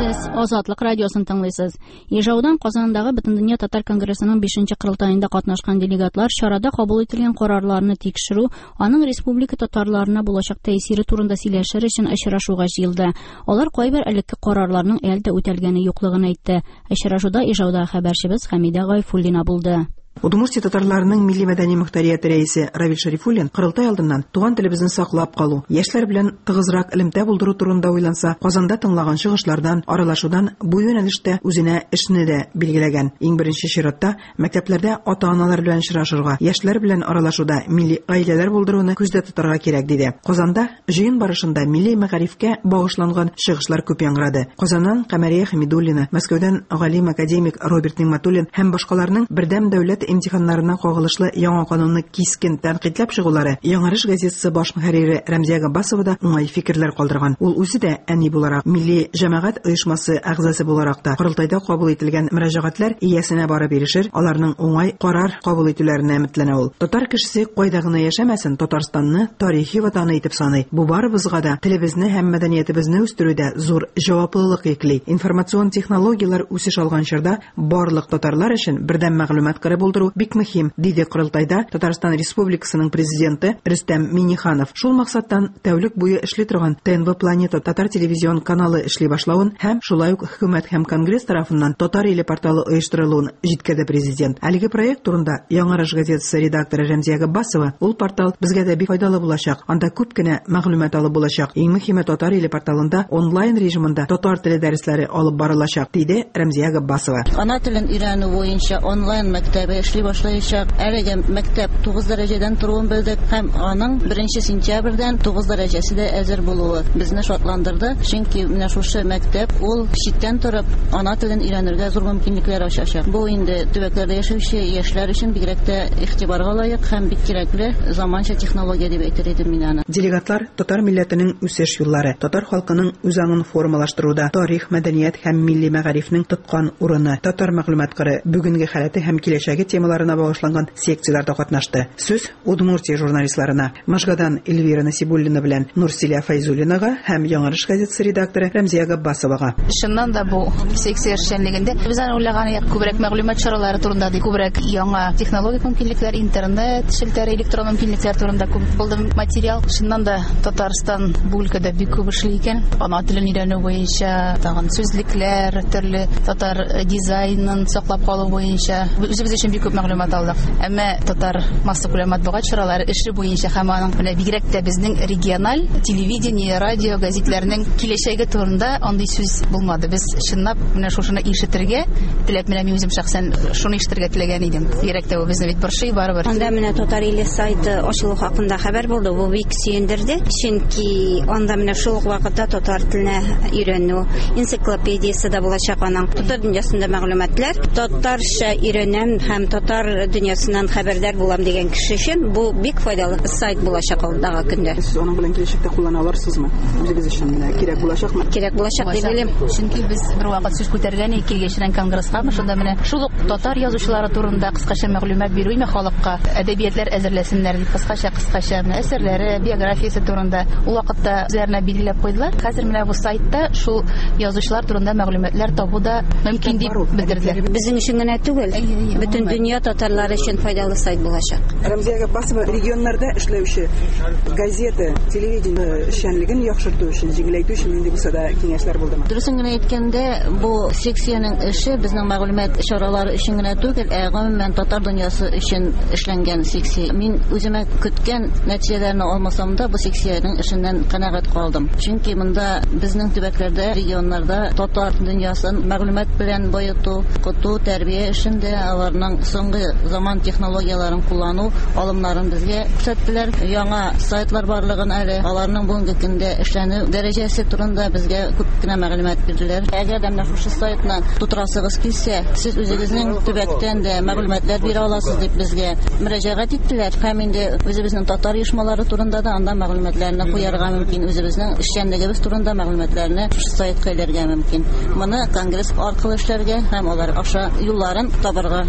Сез Азатлык радиосын тыңлыйсыз. Ижаудан Казандагы Бөтендөнья татар конгрессының 5-нче курултаенда катнашкан делегатлар чарада кабул ителгән карарларны тикшерү, аның республика татарларына булачак тәэсире турында сөйләшер өчен очрашуга җыелды. Алар кайбер элекке карарларның әлдә үтәлгәне юклыгын әйтте. Очрашуда Ижауда хәбәрчебез Хәмидә Гайфуллина булды. Удмуртия татарларының милли мәдәни мөхтәрияте рәисе Равил Шарифуллин кырылтай алдыннан туган телебезне саклап калу, яшьләр белән тыгызрак элемтә булдыру турында уйланса, Казанда тыңлаган чыгышлардан, аралашудан бу юнәлештә үзенә эшне дә билгеләгән. Иң беренче чиратта мәктәпләрдә ата-аналар белән очрашырга, яшьләр белән аралашуда милли гаиләләр булдыруны күздә тотарга кирәк диде. Казанда җыен барышында милли мәгарифкә багышланган чыгышлар күп яңгырады. Казаннан Камәрия Хәмидуллина, Мәскәүдән галим академик Роберт Нигъмәтуллин һәм башкаларның бердәм дәүләт имтиханнарына кагылышлы яңа канунны кискен тәнкыйтьләп чыгулары Яңарыш газетасы баш мөхәррире Рәмзия Габбасова да уңай фикерләр калдырган. Ул үзе дә әни буларак, милли җәмәгать оешмасы әгъзасы буларак та курултайда кабул ителгән мөрәҗәгатьләр иясенә барып ирешер, аларның уңай карар кабул итүләренә өметләнә ул. Татар кешесе кайда гына яшәмәсен, Татарстанны тарихи ватаны итеп саный. Бу барыбызга да телебезне һәм мәдәниятебезне үстерүдә зур җаваплылык йөкли. Информацион технологиялар үсеш алган чорда барлык татарлар өчен бердәм мәгълүмат кыры булдыру бик мөһим, диде курултайда Татарстан Республикасының президенты Рөстәм Миңнеханов. Шул максаттан тәүлек буе эшли торган ТНВ Планета татар телевизион каналы эшли башлавын һәм шулай ук хөкүмәт һәм Конгресс тарафыннан Татар иле порталы оештырылуын җиткәде президент. Әлеге проект турында Яңарыш газетасы редакторы Рәмзия Габбасова: "Ул портал безгә дә бик файдалы булачак. Анда күп кенә мәгълүмат алып булачак. Иң мөһиме, Татар иле порталында онлайн режимында татар теле дәресләре алып барылачак", диде Рәмзия Габбасова. Ана телен өйрәнү буенча онлайн мәктәбе эшли башлаячак. Әлеге мәктәп 9 дәрәҗәдән торуын белдек һәм аның 1 сентябрьдән 9 дәрәҗәсе дә әзер булуы безне шатландырды. Чөнки менә шушы мәктәп ул читтән торып ана телен өйрәнергә зур мөмкинлекләр ачачак. Бу инде төбәкләрдә яшәүче яшьләр өчен бигрәк тә игътибарга лаек һәм бик кирәкле заманча технология дип әйтер идем мин аны. Делегатлар татар милләтенең үсеш юллары, татар халкының үзаңын формалаштыруда, тарих, мәдәният һәм милли мәгарифнең тоткан урыны, татар мәгълүмат кыры, бүгенге хәләте һәм киләчәге темаларына багышланган секцияларда катнашты. Сүз Удмуртия журналистларына, Машгадан Эльвира Насибуллина белән Нурсилә Файзуллинага һәм Яңарыш газетасы редакторы Рәмзия Габбасовага. Шуннан да бу секция эшчәнлегендә без аны уйлаган күбрәк мәгълүмат чаралары турында, күбрәк яңа технологик мөмкинлекләр, интернет челтәре, электрон мөмкинлекләр турында күп булды материал. Шуннан да Татарстан бу өлкәдә бик күп эшли икән. Ана телен өйрәнү буенча, тагын сүзлекләр, төрле татар дизайнын саклап калу буенча үзебез өчен бик күп мәгълүмат алдык. Әмма татар масса күләм матбугат чаралары эше буенча һәм аның белән бигрәк тә безнең региональ телевидение, радио, газетләрнең киләчәге турында андый сүз булмады. Без чынлап менә шушыны ишетергә теләп, менә мин үзем шәхсән шуны ишетергә теләгән идем. Бигрәк тә бу безне бит борчый барыбер. Анда менә Татар иле сайты ачылу хакында хәбәр булды. Бу бик сөендерде. Чөнки анда менә шул ук вакытта татар теленә өйрәнү энциклопедиясе дә булачак аның. Татар дөньясында мәгълүматлар, татарча өйрәнәм һәм татар дөньясыннан хәбәрдар булам дигән кеше өчен бу бик файдалы сайт булачак алдагы көндә. Сез аның белән киләчәктә куллана алырсызмы? Үзегез өчен кирәк булачакмы? Кирәк булачак дип уйлыйм. Чөнки без бер вакыт сүз күтәргән килгәчрән конгресска, шунда менә шул ук татар язучылары турында кыскача мәгълүмат бирү име халыкка, әдәбиятлар әзерләсеннәр дип кыскача әсәрләре, биографиясе турында ул вакытта үзләренә билгеләп куйдылар. Хәзер менә бу сайтта шул язучылар турында мәгълүматлар табу да мөмкин дип белдерделәр. Безнең өчен генә түгел, бөтен дөнья татарлары өчен файдалы сайт булачак. Рәмзия Габбасова регионнарда эшләүче газета, телевидение эшчәнлеген яхшырту өчен, җиңеләйтү өчен инде булса да киңәшләр булдымы? Дөресен генә әйткәндә, бу секциянең эше безнең мәгълүмат чаралары өчен генә түгел, гомумән татар дөньясы өчен эшләнгән секция. Мин үземә көткән нәтиҗәләрне алмасам да, бу секциянең эшеннән канәгать калдым. Чөнки монда безнең төбәкләрдә, регионнарда татар дөньясын мәгълүмат белән баету, укыту, тәрбия эшендә аларның соңгы заман технологияларын куллану алымнарын безгә күрсәттеләр. Яңа сайтлар барлыгын әле аларның бүгенге көндә эшләнү дәрәҗәсе турында безгә күп кенә мәгълүмат бирделәр. Әгәр дә менә шушы сайтны тутырасыгыз килсә, сез үзегезнең төбәктән дә мәгълүматлар бирә аласыз дип безгә мөрәҗәгать иттеләр. Һәм инде үзебезнең татар оешмалары турында да анда мәгълүматларны куярга мөмкин, үзебезнең эшчәнлегебез турында мәгълүматларны шушы сайтка иләргә мөмкин. Моны конгресс аркылы эшләргә һәм алар аша юлларын табарга безгә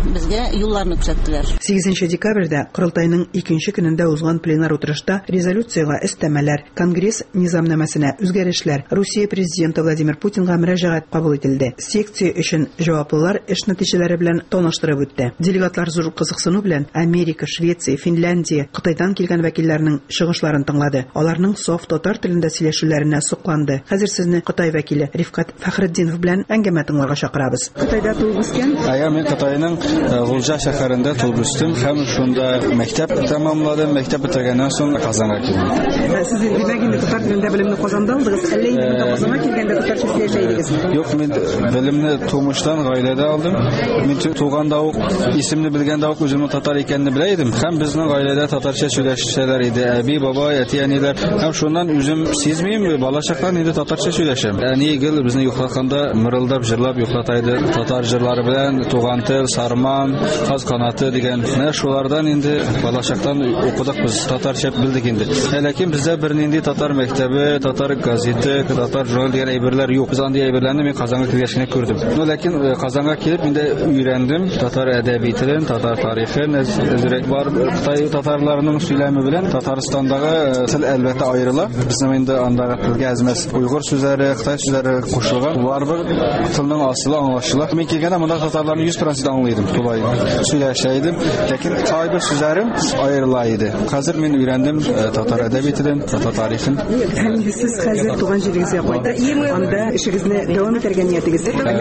юлларны күрсәттеләр. 8 декабрьдә Кырылтайның 2нче көнендә узган пленар утырышта резолюцияга өстәмәләр, Конгресс низамнамәсенә үзгәрешләр, Русия президенты Владимир Путинга мөрәҗәгать кабул ителде. Секция өчен җаваплылар эш нәтиҗәләре белән таныштырып үтте. Делегатлар зур кызыксыну белән Америка, Швеция, Финляндия, Кытайдан килгән вәкилләрнең чыгышларын тыңлады. Аларның саф татар телендә сөйләшүләренә сокланды. Хәзер сезне Кытай вәкиле Рифкат Фәхретдинов белән әңгәмә тыңларга чакырабыз. Кытайда туып үскән? Мен Кытайның Лужа шәһәрендә туып үстем һәм шунда мәктәп тәмамладым. Мәктәп бетергәннән соң Казанга килдем. Сез димәк инде татар телендә белемне Казанда алдыгыз, әллә инде Казанга килгәндә татарча сөйләшә идегезме? Юк, мин белемне тумыштан гаиләдә алдым. Мин туганда ук исемне белгәндә ук үземнең татар икәнне белә идем. Һәм безнең гаиләдә татарча сөйләшәләр иде. Әби, бабай, әти-әниләр. Һәм шуннан үзем сизмим, балачактан инде татарча сөйләшәм. Әни гел безне юклатканда мырылдап, җырлап юклатайды. Татар җырлары белән туган тел, сарман, каз канаты дигән. Менә шулардан инде балачактан укыдык без, татарча белдек инде. Ләкин бездә бернинди татар мәктәбе, татар газеты, татар журнал дигән әйберләр юк. Без андый әйберләрне мин Казанга килгәч кенә күрдем. Ләкин Казанга килеп инде өйрәндем татар әдәби телен, татар тарихын, әзрәк бар. Кытай татарларының сөйләме белән Татарстандагы тел әлбәттә аерыла. Безнең инде андагы телгә әзмәс уйгыр сүзләре, Кытай сүзләре кушылган. Улар бер телнең асылы аңлашыла. Мин килгәндә монда татарларны 100% аңлыйдым. Тулай сөйләшә идем, ләкин кайбер сүзләрем аерыла иде. Хәзер мин өйрәндем татар әдәби телен, татар тарихын. Һәм сез хәзер туган җирегезгә кайтып, анда эшегезне дәвам итәргә ниятегез бар?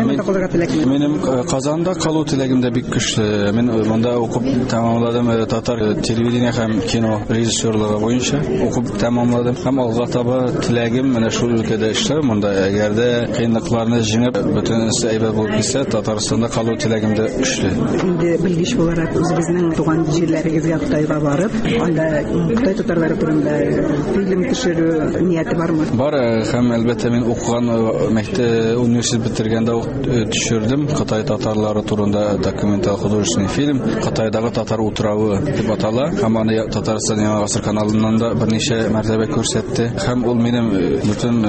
Минем Казанда калу теләгем дә бик көчле. Мин монда укып тәмамладым, татар телевидение һәм кино режиссерлыгы буенча укып тәмамладым. Һәм алга таба теләгем менә шул өлкәдә эшләр. Монда әгәр дә кыенлыкларны җиңеп, бөтенесе әйбәт булып китсә, Татарстанда калу теләгем дә көчле. Инде белгеч буларак үзебезнең туган җирләрегезгә Кытайга барып, анда Кытай татарлары турында фильм төшерү нияте бармы? Бар, һәм әлбәттә мин укыган мәктәп университет бетергәндә төшердем. Кытай татарлары турында документаль художественный фильм. Кытайдагы татар утравы дип атала. Һәм аны Татарстан Яңа гасыр каналыннан да берничә мәртәбә күрсәтте. Һәм ул минем бөтен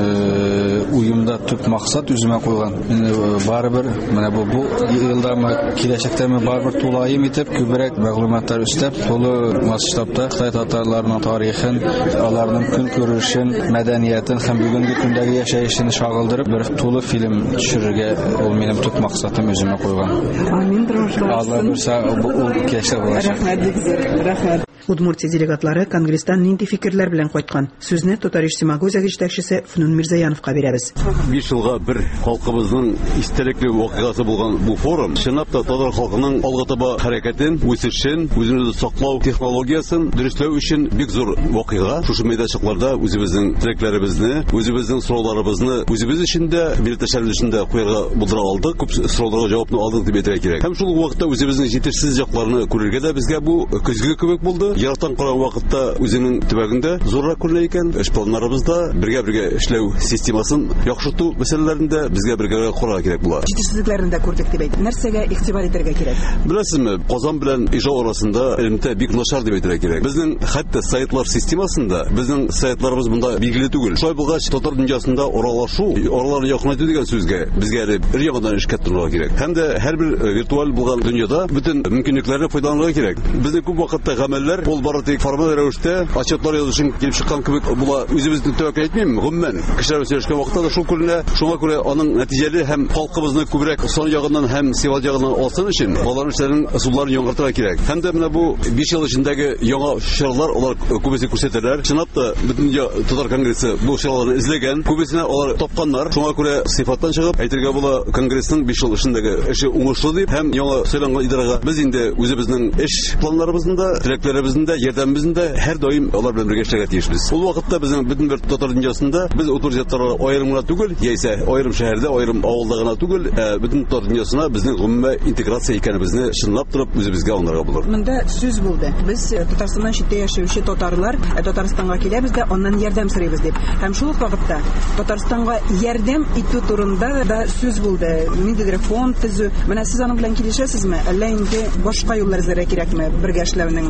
уемда төп максат үземә куйган. Барыбер менә бу елдамы, киләчәктәме барыбер тулаем итеп күбрәк мәгълүматлар өстәп, тулы масштабта Кытай татарларының тарихын, аларның көнкүрешен, мәдәниятен һәм бүгенге көндәге яшәешен шагылдырып бер тулы фильм төшерергә ул минем төп максатым үземә куйган. Амин, Алла берсә ул кешә булачак. Рәхмәт. Удмуртия делегатлары Конгресстан нинди фикерләр белән кайткан? Сүзне Тотариш Симагузя җитәкчесе Фнун Мирзаяновка бирәбез. 5 елга бер халкыбызның истәлекле вакыйгасы булган бу форум чынлап та татар халкының алга таба хәрәкәтен, үсешен, үзебезне саклау технологиясын дөрестләү өчен бик зур вакыйга. Шушы мәйданчыкларда үзебезнең теләкләребезне, үзебезнең сорауларыбызны үзебез өчен дә, милләттәшләребез өчен дә куярга булдыра алдык. Күп сорауларга җавапны алдык дип әйтергә кирәк. Һәм шул вакытта үзебезнең җитешсез якларны күрергә дә безгә бу көзгө кебек булды. Яраттан караган вакытта үзенең төбәгендә зуррак күренә икән. Эш планнарыбызда бергә эшләү системасын яхшырту мәсьәләләрендә безгә бергә карарга кирәк була. Җитешсезлекләрен дә күрдек дип әйт. Нәрсәгә игътибар итәргә кирәк? Беләсезме, Казан белән Ижау арасында элемтә бик начар дип әйтергә кирәк. Безнең хәтта сайтлар системасында безнең сайтларыбыз монда билгеле түгел. Шулай булгач, татар дөньясында аралашу, араларны якынайту дигән сүзгә безгә бер яңадан эшкә тотынырга кирәк. Һәм дә һәрбер виртуаль булган дөньяда бөтен мөмкинлекләрне файдаланырга кирәк. Безнең күп вакытта гамәлләр ул бары тик формаль рәвештә отчетлар язышын килеп чыккан кебек була. Үзебезне тәвәккәл итмим, гомумән кешеләр сөйләшкән вакытта да шул күренә. Шуңа күрә аның нәтиҗәле һәм халкыбызны күбрәк сон ягыннан һәм сыйфат ягыннан алсын өчен аларның эшләрен суларын яңартырга кирәк. Һәм дә менә бу 5 ел эчендәге яңа чаралар алар күбесе күрсәтәләр. Чынлап та бөтен татар конгрессы бу чараларны эзләгән, күбесенә алар тапканнар. Шуңа күрә сыйфаттан чыгып әйтергә була, конгрессның 5 ел эчендәге эше уңышлы дип һәм яңа сайланган идарәгә без инде үзебезнең эш планнарыбызда, теләкләребездә, ярдәмебездә һәр даим алар белән бергә эшләргә тиешбез. Ул вакытта безнең бөтен бер татар дөньясында без авторитетлар аерымына түгел, яисә аерым шәһәрдә, аерым авылда гына түгел, бөтен татар дөньясына безнең гомумән интеграция икәнебезне чынлап торып үзебезгә аңларга булыр. Монда сүз булды. Без Татарстаннан читтә яшәүче татарлар Татарстанга киләбез дә аннан ярдәм сорыйбыз дип. Һәм шул ук вакытта Татарстанга ярдәм итү турында да сүз булды. Ниндидер фонд төзү. Менә сез аның белән килешәсезме? Әллә инде башка юллар эзләргә кирәкме бергә эшләүнең? Үземнең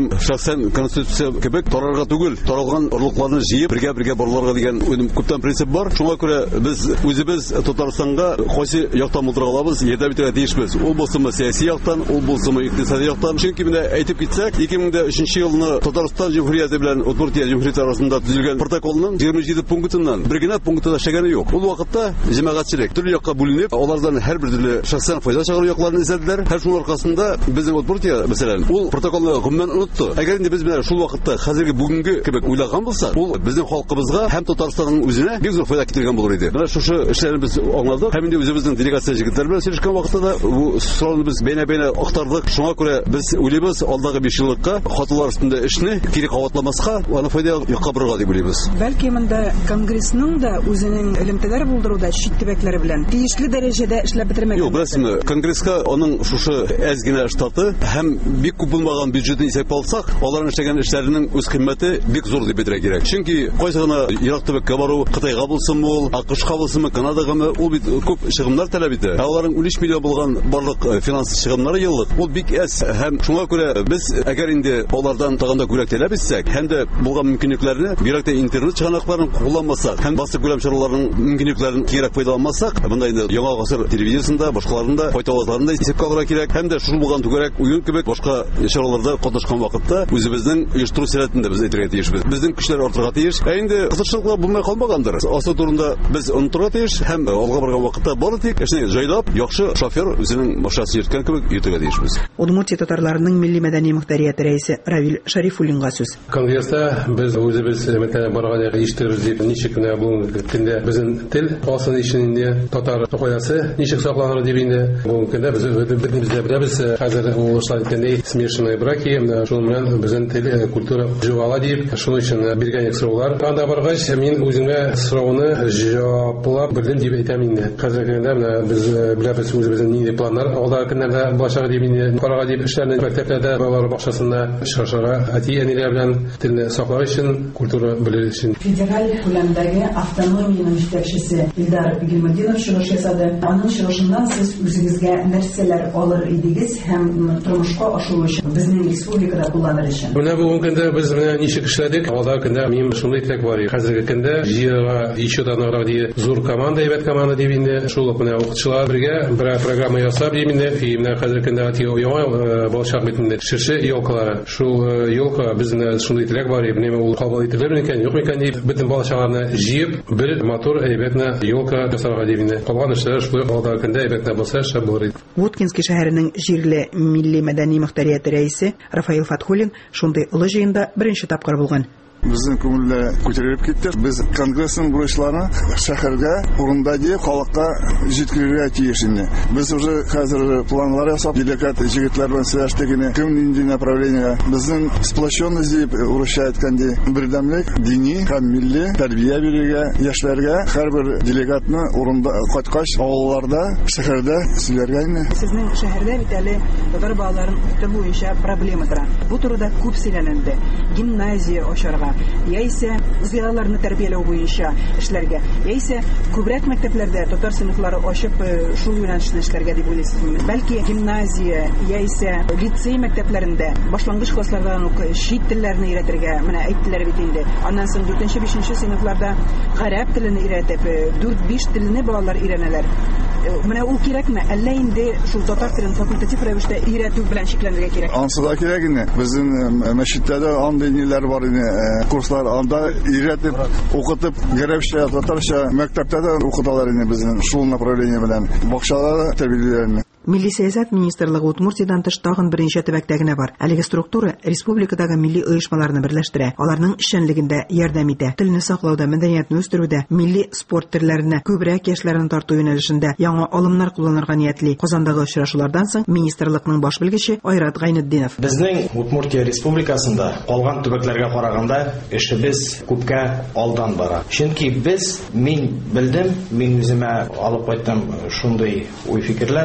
Үзем шәхсән конституция кебек тарарга түгел, таралган орлыкларны җыеп бергә барларга дигән күптән принцип бар. Шуңа күрә без үзебез Татарстанга кайсы яктан булдыра алабыз, ярдәм итәргә тиешбез. Ул булсымы сәяси яктан, ул булсымы икътисади яктан. Чөнки менә әйтеп китсәк, 2003 елны Татарстан Җумһурияте белән Удмуртия Җумһурияте арасында төзелгән протоколның 27 пунктыннан бер генә пунктында шәгәне юк. Ул вакытта җәмәгатьчелек төрле якка бүленеп, алардан һәрбер төрле шәхсән файда чыгару якларын эзләделәр. Һәм шуның аркасында безнең Удмуртия, мәсәлән, ул протоколны гомумән онытты. Әгәр инде без менә шул вакытта хәзерге бүгенге кебек уйлаган булсак, ул безнең халкыбызга һәм Татарстанның үзенә бик зур файда китергән булыр иде. Менә шушы эшләрне без аңладык. Һәм инде үзебезнең делегация җегетләр белән сөйләшкән вакытта да бу сорауны без бәйнә-бәйнә актардык. Шуңа күрә без уйлыйбыз, алдагы 5 еллыкка хатылар үстендә эшне кире каватламаска, аны файда якка борырга дип уйлыйбыз. Бәлки монда Конгрессның да үзенең элемтәләр булдыруда чит төбәкләре белән тиешле дәрәҗәдә эшләп бетермәгән. Юк, беләсезме, Конгресска аның шушы әз генә штаты һәм бик күп булмаган бюджетын исәпкә алсак, аларның эшләгән эшләренең үз кыйммәте бик зур дип әйтергә кирәк. Чөнки кайсы гына Ирак төбәккә бару, Кытайга булсынмы ул, АКШка булсынмы, Канадагамы, ул бит күп чыгымнар таләп итә. Аларның 13 миллион булган барлык финанс чыгымнары еллык, ул бик әз. Һәм шуңа күрә без әгәр инде алардан тагында күрәк таләп итсәк, һәм дә булган мөмкинлекләрне, бигрәк тә интернет чыганакларын кулланмасак, һәм басып күләм чараларының мөмкинлекләрен кирәк файдаланмасак, монда инде яңа гасыр телевизиясендә, башкаларында, файтавазларында исәпкә алырга кирәк. Һәм дә шул булган түгәрәк уен кебек башка чараларда катнашкан вакытта үзебезнең оештыру сәләтендә без әйтергә тиешбез. Безнең көчләр артырга тиеш. Инде кызыкчылыклар булмай калмагандыр. Асы турында без онытырга тиеш һәм алга барган вакытта бары тик эшне җайлап, яхшы шофер үзенең машинасы йөрткән кебек йөртергә тиешбез. Удмуртия татарларының милли мәдәни мөхтәрияте рәисе Равил Шарифуллинга сүз. Конгресста без үзебез мәктәбе барган ишеттербез дип ничек кенә бүгенге көндә безнең тел асын ишенде татар файдасы ничек сакланыр дип инде бүгенге көндә без беләбез хәзер ул эшләр иткәндәй смешанные браки, шуның белән безнең тел культура җавала дип шуның өчен биргән сораулар. Анда баргач мин үземә сорауны җаваплап белдем дип әйтәм инде. Хәзерге көндә без беләбез үзебезнең нинди планнар алда көннәрдә булачак дип инде карарга дип эшләрне мәктәпләрдә балалар бакчасында шашырга әти-әниләр белән телне саклау өчен, культура белер өчен. Федераль күләмдәге автономияның җитәкчесе Илдар Гилмәдинов чыгыш ясады. Аның чыгышыннан сез үзегезгә нәрсәләр алыр идегез һәм тормышка ашыру өчен безнең республикада кулланыр өчен. Менә бүгенге көндә без менә ничек эшләдек? Алда көндә мин шундый теләк бар. Хәзерге көндә җыярга еще данрак ди зур команда, әйбәт команда дип инде шул менә укытучылар бергә бер программа ясап дип инде. Менә хәзерге көндә яңа балчак битендә ширше елкалары. Шул елка безнең шундый теләк бар. Менә ул кабул ителер микән, юк микән дип бөтен балчаларны җыеп бер мотор әйбәтне елка ясарга дип инде. Калган эшләр шул алда көндә әйбәтне булса шәп булыр иде. Воткинский шәһәренең җирле милли мәдәни мөхтәрияте рәисе Рафаил Фатхуллин шундый олы җыенда беренче тапкыр булган. Безнең күңелле күтәрелеп китте. Без Конгрессның бурычларын шәһәргә, урында дип, халыкка җиткерергә тиеш инде. Без уже хәзер планнар ясап, делегат җегетләр белән сөйләштек инде. Кем нинди направление? Безнең сплоченность дип урысча әйткәндә, бердәмлек, дини һәм милли тәрбия бирергә, яшьләргә һәрбер делегатны урында кайткач, авылларда, шәһәрдә сөйләргә инде. Сезнең шәһәрдә бит әле татар балаларын укыту буенча проблема тора. Бу турыда күп сөйләнелде. Гимназия ачарга яисә зыялыларны тәрбияләү буенча эшләргә, яисә күбрәк мәктәпләрдә татар сыйныфлары ачып шул юнәлешне эшләргә дип уйлыйсызмы? Бәлки гимназия яисә лицей мәктәпләрендә башлангыч класслардан ук чит телләрне өйрәтергә, менә әйттеләр бит инде. Аннан соң 4-5 сыйныфларда гарәп телен өйрәтеп, 4-5 телне балалар өйрәнәләр. Менә ул кирәкме? Әллә инде шул татар телен факультатив рәвештә өйрәтү белән шикләнергә кирәк? Ансыда кирәк инде. Безнең мәчеттәдә андый ниләр бар иде. Курслар анда өйрәтеп, укытып, гарәпчә, татарча мәктәптә дә укыталар инде безнең шул направление белән. Бакчаларда тәрбияләнә. Милли сәясәт министрлыгы Удмуртиядан тыш тагын беренче төбәктә генә бар. Әлеге структура республикадагы милли оешмаларны берләштерә. Аларның эшчәнлегендә ярдәм итә. Телне саклауда, мәдәниятне үстерүдә, милли спорт төрләренә күбрәк яшьләрне тарту юнәлешендә яңа алымнар кулланырга ниятли. Казандагы очрашулардан соң министрлыкның баш белгече Айрат Гайнетдинов: Безнең Удмуртия республикасында калган төбәкләргә караганда эшебез күпкә алдан бара. Чөнки без, мин белдем, мин үземә алып кайттым шундый уй фикерләр, бүтән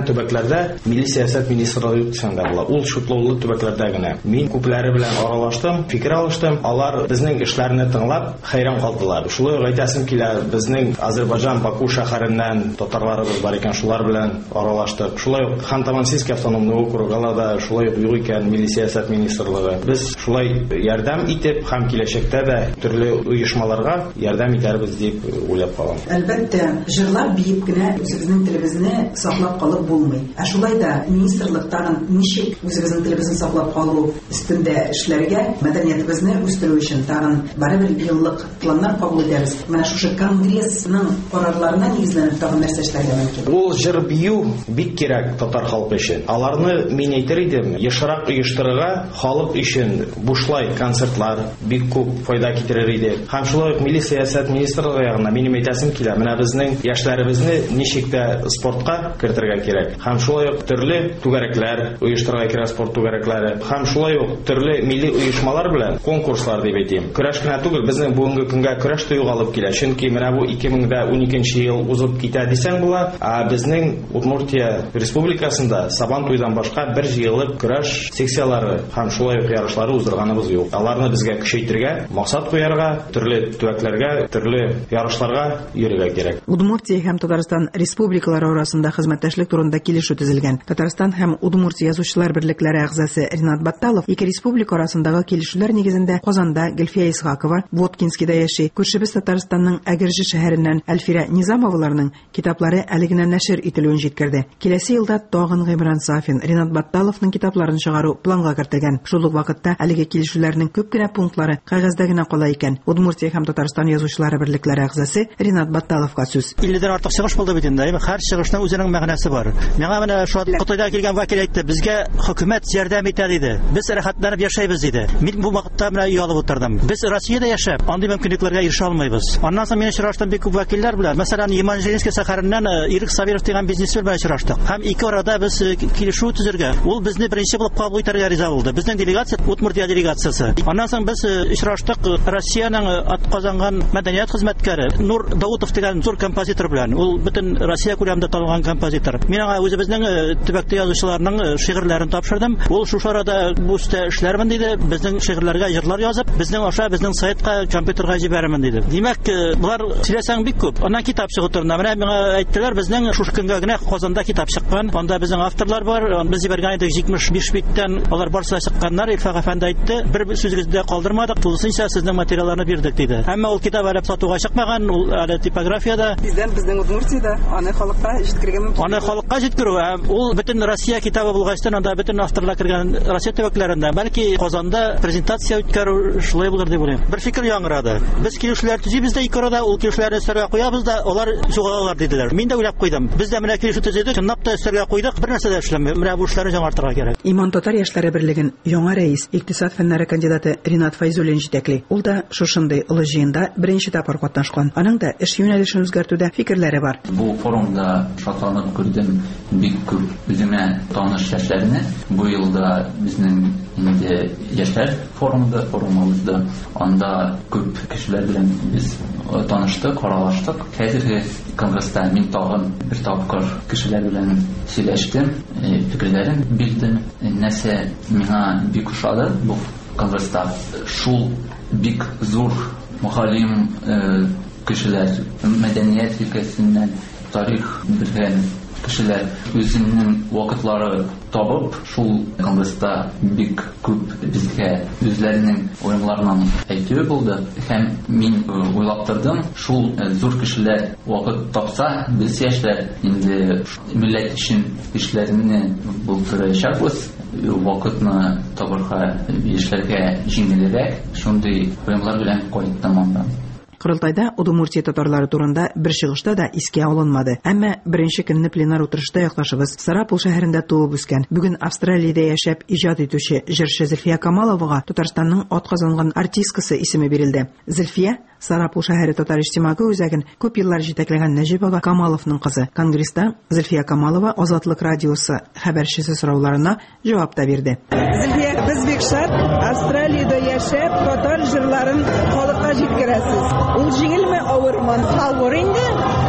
төбәкләрдә милли сәясәт министрлыгы үткәндә була. Ул шутлаулы төбәкләрдә генә. Мин күпләре белән аралаштым, фикер алыштым. Алар безнең эшләрне тыңлап хайран калдылар. Шулай әйтәсем килә, безнең Азербайҗан Баку шәһәреннән татарларыбыз бар икән, шулар белән аралаштык. Шулай ук Ханты-Мансийск автономный округына да шулай ук юк икән милли сәясәт министрлыгы. Без шулай ярдәм итеп һәм киләчәктә дә төрле оешмаларга ярдәм итәрбез дип уйлап калам. Әлбәттә, җырлап биеп кенә үзебезнең телебезне саклап калып булмый. Шулай да министрлыктан ничек үзебезнең телебезне саклап калу өстендә эшләргә, мәдәниятебезне үстерү өчен тагын барыбер еллык планнар кабул итәбез. Менә шушы конгрессның карарларына нигезләнеп тагын нәрсә эшләргә мөмкин? Ул җыр бию бик кирәк татар халкы өчен. Аларны мин әйтер идем, ешрак оештырырга халык өчен бушлай концертлар бик күп файда китерер иде. Һәм шулай ук милли сәясәт министрлыгы ягына минем әйтәсем килә, менә безнең яшьләребезне ничек тә спортка кертергә кирәк. Һәм шулай ук төрле түгәрәкләр оештырырга кирәк, спорт түгәрәкләре. Һәм шулай ук төрле милли оешмалар белән конкурслар дип әйтим. Көрәш кенә түгел, безнең бүгенге көнгә көрәш тә югалып килә. Чөнки менә бу 2012 ел узып китә дисәң була, безнең Удмуртия республикасында Сабан туйдан башка бер җыелып көрәш секциялары һәм шулай ук ярышлары уздырганыбыз юк. Аларны безгә көчәйтергә, максат куярга, төрле төбәкләргә, төрле ярышларга йөрергә кирәк. Удмуртия һәм Татарстан республикалары арасында хезмәттәшлек турында килешү төзелгән. Татарстан һәм Удмуртия язучылар берлекләре әгъзасы Ринат Батталов ике республика арасындагы килешүләр нигезендә Казанда Гөлфия Исхакова, Воткинскида яши. Күршебез Татарстанның Әгерҗе шәһәреннән Әлфирә Низамоваларның китаплары әле генә нәшер ителүен җиткерде. Киләсе елда тагын Гыймран Сафин, Ринат Батталовның китапларын чыгару планга кертелгән. Шул ук вакытта әлеге килешүләрнең күп кенә пунктлары кагазда гына кала икән. Удмуртия һәм Татарстан язучылары берлекләре әгъзасы Ринат Батталовка сүз. 50-дән артык чыгыш булды бит инде. Һәр чыгышның үзенең мәгънәсе бар. Миңа менә шу Кытайда килгән вәкил әйтте, безгә хөкүмәт ярдәм итә диде. Без рәхәтләнеп яшәйбез диде. Мин бу вакытта менә ялып утырдым. Без Россиядә яшәп, андый мөмкинлекләргә ирешә алмыйбыз. Аннан соң мин очраштым бик күп вәкилләр белән. Мәсәлән, Еманжелинский шәһәреннән Ирек Сабиров дигән бизнесмен белән очраштык. Һәм ике арада без килешү төзергә. Ул безне беренче булып кабул итәргә риза булды. Безнең делегация Удмуртия делегациясе. Аннан соң без очраштык Россиянең атказанган мәдәният хезмәткәре Нур Даутов дигән зур композитор белән. Ул бөтен Россия күләмендә танылган композитор. Мин аңа үзебезнең төбәктә язучыларның шигырьләрен тапшырдым. Ул шушы арада бу үстә эшләрмен диде. Безнең шигырьләргә җырлар язып, безнең аша безнең сайтка, компьютерга җибәрәмен диде. Димәк, булар сөйләсәң бик күп. Аннан китап чыгып торында. Менә миңа әйттеләр, безнең шушы көнгә генә Казанда китап чыккан. Анда безнең авторлар бар. Без җибәргән идек 75 биттән. Алар барсы чыкканнар. Илфак әфәнде әйтте, бер сүзегездә калдырмадык. Тулысынча сезнең материалларны бирдек диде. Әмма ул китап әле сатуга чыкмаган, ул әле типографиядә. Безнең Удмуртиядә аны халыкка җиткергән мөмкин. Аны халыкка җиткерү, ул бөтен Россия китабы булгачтан анда бөтен авторлар кергән Россия төбәкләрендә. Бәлки Казанда презентация үткәрү шулай булыр дип уйлыйм. Бер фикер яңгырады. Без килешүләр төзибез дә ике арада, ул килешүләрне сөргә куябыз да, алар сугалалар диделәр. Мин дә уйлап куйдым. Без дә менә килешү төзедек, чынлап та сөргә куйдык, бер нәрсә дә эшләмәй. Менә бу эшләрне яңартырга кирәк. Иман татар яшьләре берлеген яңа рәис, икътисад фәннәре кандидаты Ринат Файзуллин җитәкли. Ул да шушындый олы җыенда беренче тапкыр катнашкан. Аның да эш юнәлешен үзгәртүдә фикерләре бар. Бу форумда шатланып күрдем бик күп үземә таныш яшьләрне. Бу елда безнең инде яшьләр форумыбызда анда күп кешеләр белән без таныштык, аралаштык. Хәзерге конгресста мин тагын бер тапкыр кешеләр белән сөйләштем, фикерләрен бирдем. Нәрсә миңа бик ошады бу конгресста, шул бик зур мөхалим кешеләр, мәдәният өлкәсеннән тарих белгән кешеләр үзенең вакытлары табып, шул конгресста бик күп безгә үзләренең уйларынан әйтүе булды. Һәм мин уйлап тордым, шул зур кешеләр вакыт тапса, без яшьләр инде милләт өчен эшләрне булдырачакбыз. Вакытны табырга яшьләргә җиңелрәк, шундый уйлар белән кайттым анда. Кырылтайда Удмуртия татарлары турында бер чыгышта да искә алынмады. Әмма беренче көнне пленар утырышта яклашыбыз Сарапул шәһәрендә туып үскән. Бүген Австралиядә яшәп иҗат итүче җырчы Зөлфия Камаловага Татарстанның атказанган артисткасы исеме бирелде. Зөлфия Сарапул шәһәре татар иҗтимагы үзәген күп еллар җитәкләгән Нәҗип ага Камаловның кызы. Конгресста Зөлфия Камалова Азатлык радиосы хәбәрчесе сорауларына җавап та бирде. Зөлфия, без бик шат Австралиядә яшәп татар җырларын халыкка җиткерәсез. Ул җиңелме, авырмы? Авыр инде.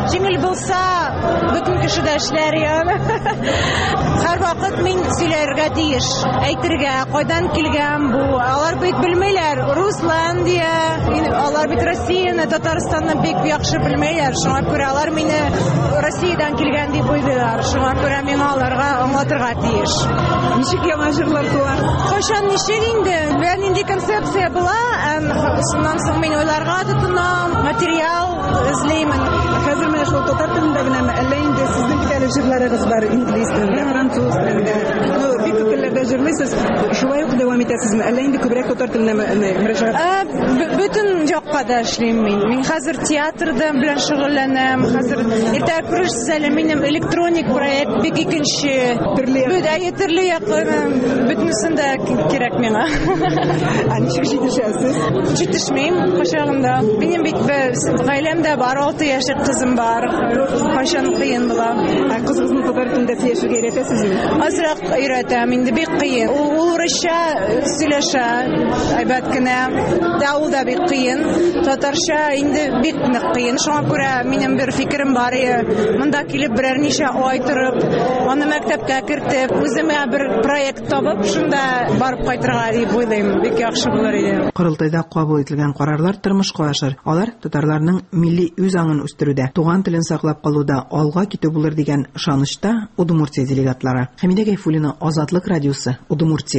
Җиңел булса, бөтен кеше дә эшләр яны. Һәрвакыт мин сөйләргә тиеш, әйтергә, кайдан килгән бу. Алар бит белмәйләр, Русландия, алар бит Россияны, Татарстанны бик яхшы белмәйләр. Шуңа күрә алар мине Россиядән килгән дип уйлыйлар. Шуңа күрә мин аларга аңлатырга тиеш. Ничек яңа җырлар туа? Кайчан ничек инде? Бән инде концепция була, шуннан соң мин уйларга тотынам, материал эзлеймен. Хәзер менә шул татар телендә генәме, әллә инде сезнең китәле җырларыгыз бар инглиз телендә, француз телендә. Ну, бик күп телләрдә җырлыйсыз. Шулай ук дәвам итәсезме? Әллә инде күбрәк татар теленә мөрәҗәгать? Бөтен якка да эшлим мин. Мин хәзер театрда белән шөгыльләнәм. Хәзер иртә күрерсез әле минем электроник проект бик икенче. Төрле якын. Бөтенсендә кирәк миңа. Ничек җитешәсез? Җитешмим кайчагында. Минем бит гаиләмдә бар, 6 яшьлек кызым бар. Кайчан кыен була. Кызыгызны татар телендә сөйләшергә өйрәтәсезме? Азрак өйрәтәм, инде бик кыен. Ул урысча сөйләшә, әйбәт кенә. Ул да бик кыен. Татарча инде бик нык кыен. Шуңа күрә минем бер фикерем бар. Монда килеп берәр ничә ай торып, аны мәктәпкә кертеп, үземә бер проект табып, шунда барып кайтырга дип уйлыйм. Бик яхшы булыр иде. Кырылтайда кабул ителгән карарлар тормышка ашыр. Алар татарларның милли үз аңын үстерүдә, туган телен саклап калуда алга китү булыр дигән ышанычта Удмуртия делегатлары. Хәмидә Гайфуллина, Азатлык радиосы, Удмуртия.